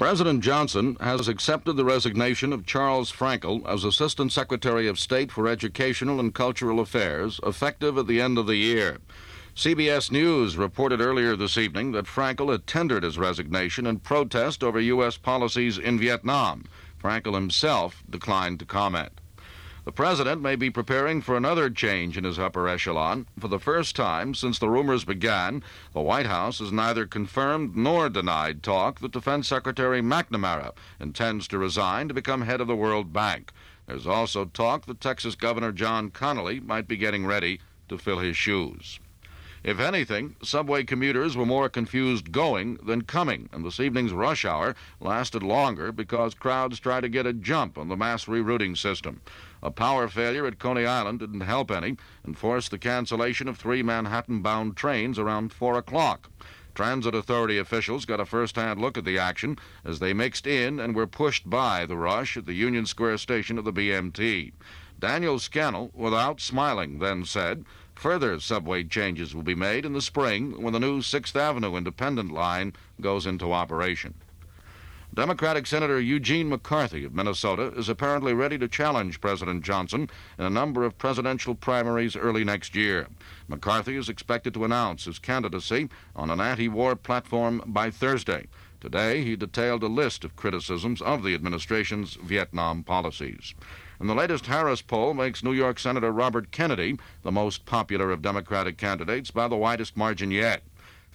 President Johnson has accepted the resignation of Charles Frankel as Assistant Secretary of State for Educational and Cultural Affairs, effective at the end of the year. CBS News reported earlier this evening that Frankel had tendered his resignation in protest over U.S. policies in Vietnam. Frankel himself declined to comment. The president may be preparing for another change in his upper echelon. For the first time since the rumors began, the White House has neither confirmed nor denied talk that Defense Secretary McNamara intends to resign to become head of the World Bank. There's also talk that Texas Governor John Connally might be getting ready to fill his shoes. If anything, subway commuters were more confused going than coming, and this evening's rush hour lasted longer because crowds tried to get a jump on the mass rerouting system. A power failure at Coney Island didn't help any and forced the cancellation of 3 Manhattan-bound trains around 4 o'clock. Transit Authority officials got a first-hand look at the action as they mixed in and were pushed by the rush at the Union Square station of the BMT. Daniel Scannell, without smiling, then said, further subway changes will be made in the spring when the new 6th Avenue Independent line goes into operation. Democratic Senator Eugene McCarthy of Minnesota is apparently ready to challenge President Johnson in a number of presidential primaries early next year. McCarthy is expected to announce his candidacy on an anti-war platform by Thursday. Today, he detailed a list of criticisms of the administration's Vietnam policies. And the latest Harris poll makes New York Senator Robert Kennedy the most popular of Democratic candidates by the widest margin yet.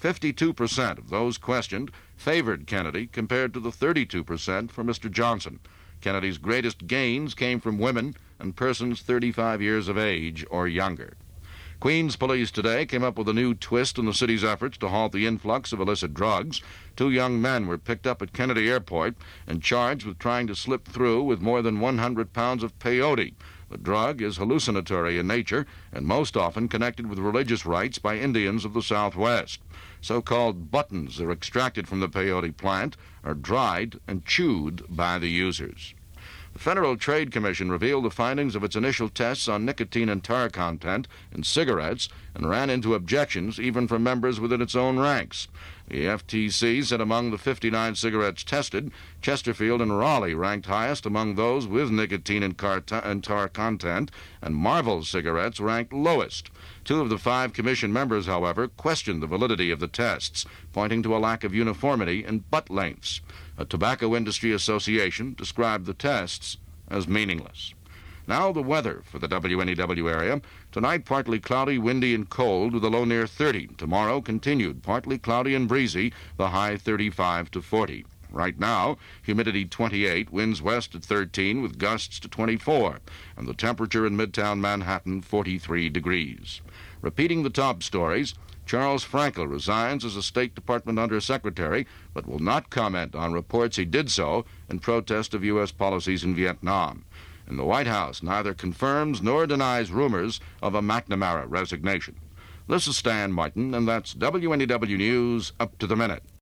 52% of those questioned favored Kennedy compared to the 32% for Mr. Johnson. Kennedy's greatest gains came from women and persons 35 years of age or younger. Queens police today came up with a new twist in the city's efforts to halt the influx of illicit drugs. 2 young men were picked up at Kennedy Airport and charged with trying to slip through with more than 100 pounds of peyote. The drug is hallucinatory in nature and most often connected with religious rites by Indians of the Southwest. So-called buttons are extracted from the peyote plant, are dried and chewed by the users. The Federal Trade Commission revealed the findings of its initial tests on nicotine and tar content in cigarettes and ran into objections even from members within its own ranks. The FTC said among the 59 cigarettes tested, Chesterfield and Raleigh ranked highest among those with nicotine and tar content, and Marlboro cigarettes ranked lowest. 2 of the 5 commission members, however, questioned the validity of the tests, pointing to a lack of uniformity in butt lengths. A tobacco industry association described the tests as meaningless. Now the weather for the WNEW area. Tonight, partly cloudy, windy, and cold with a low near 30. Tomorrow, continued partly cloudy and breezy, the high 35 to 40. Right now, humidity 28, winds west at 13 with gusts to 24, and the temperature in Midtown Manhattan 43 degrees. Repeating the top stories, Charles Frankel resigns as a State Department Undersecretary, but will not comment on reports he did so in protest of U.S. policies in Vietnam. And the White House neither confirms nor denies rumors of a McNamara resignation. This is Stan Martin, and that's WNEW News Up to the Minute.